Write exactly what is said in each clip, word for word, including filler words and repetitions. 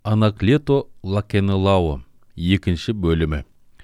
Анаклето Лакенелауы екінші бөлімі.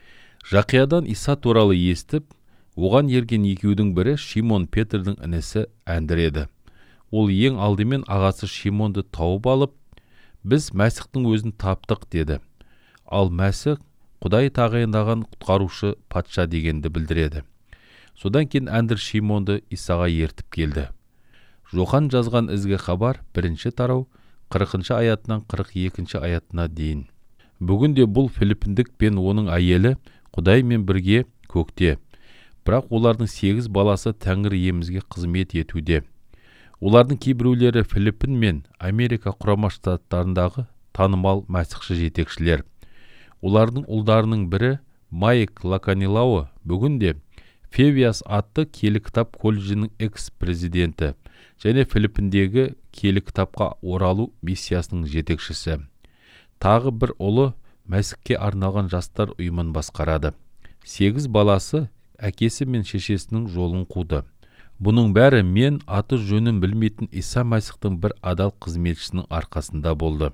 Жақиядан Иса туралы естіп, оған ерген екеудің бірі Шимон Петрдің інісі Әндір еді. Ол ең алдымен ағасы Шимонды тауып алып, біз Мәсіхтің өзін таптық деді. Ал Мәсіх Құдай тағайындаған құтқарушы патша дегенді білдіреді. Содан кейін Әндір Шимонды Исаға ертіп келді. Жохан жазған ізгі хабар бірінші тарау қырқыншы аятынан қырық екінші аятына дейін. Бүгінде бұл Филиппіндік пен оның әйелі Құдаймен бірге көкте. Бірақ олардың сегіз баласы Тәңір иемізге қызмет етуде. Олардың кейбіреулері Филиппин мен Америка құрама штаттарындағы танымал мәсіхші жетекшілер. Олардың ұлдарының бірі Майк Лаканелауы бүгінде Февиас атты киелі кітап колледжінің экс-президенті және Филиппиндегі киелі кітапқа оралу миссиясының жетекшісі. Тағы бір ұлы Мәсіхке арналған жастар ұйымын басқарады. Сегіз баласы әкесі мен шешесінің жолын қуды. Бұның бәрі мен аты жөнін білмейтін Иса Мәсіхтің бір адал қызметшісінің арқасында болды.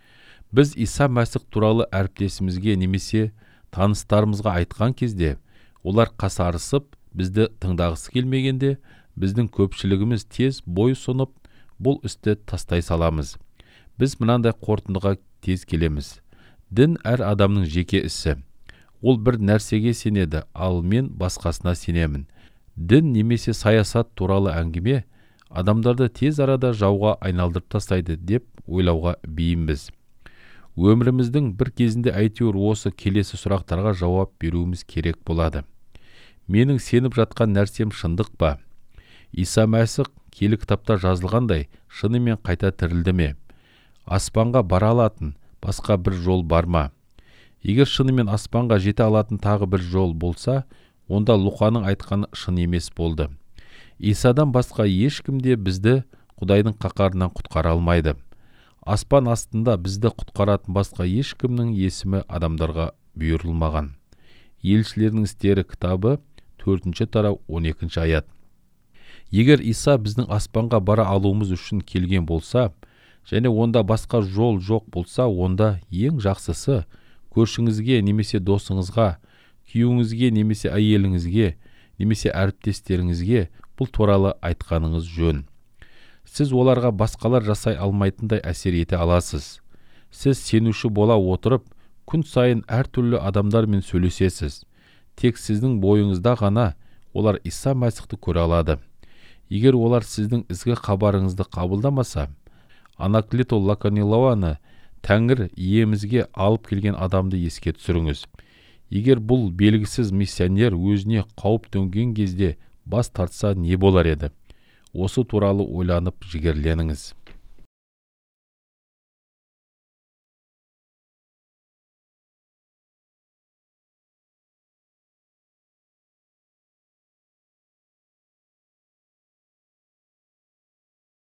Біз Иса Мәсіх туралы әріптесімізге немесе таныстарымызға айтқан кезде, олар қасарысып, бізді тыңдағысы келмегенде, біздің көпшілігіміз тез бой сұнып, бұл істі тастай саламыз. Біз мынандай қорытындыға тез келеміз. Дін әр адамның жеке ісі. Ол бір нәрсеге сенеді, ал мен басқасына сенемін. Дін немесе саясат туралы әңгіме адамдарды тез арада жауға айналдырып тастайды деп ойлауға бейімбіз. Өміріміздің бір кезінде әйтеуір осы келесі сұрақтарға жауап беруіміз керек болады. Менің сеніп жатқан нәрсем шындық па? Иса Мәсіх киелі кітапта жазылғандай шынымен қайта тірілді ме? Аспанға бара алатын басқа бір жол бар ма? Егер шынымен аспанға жете алатын тағы бір жол болса, онда Луқаның айтқаны шын емес болды. Исадан басқа ешкім де бізді Құдайдың қақарынан құтқара алмайды. Аспан астында бізді құтқаратын басқа ешкімнің есімі адамдарға бұйырылмаған. Елшілердің істері кітабы төртінші тарау он екінші аят. Егер Иса біздің аспанға бара алуымыз үшін келген болса, және онда басқа жол жоқ болса, онда ең жақсысы көршіңізге немесе досыңызға, күйеуіңізге немесе әйеліңізге, немесе әріптестеріңізге бұл туралы айтқаныңыз жөн. Сіз оларға басқалар жасай алмайтындай әсер ете аласыз. Сіз сенуші бола отырып, күн сайын әртүрлі адамдармен сөйлесесіз. Тек сіздің бойыңызда ғана олар Иса Мәсіхті көре алады. Егер олар сіздің ізгі хабарыңызды қабылдамаса, Анаклето Лаканелауаны Тәңір иемізге алып келген адамды еске түсіріңіз. Егер бұл белгісіз миссионер өзіне қауіп төнген кезде бас тартса не болар еді? Осы туралы ойланып жігерленіңіз.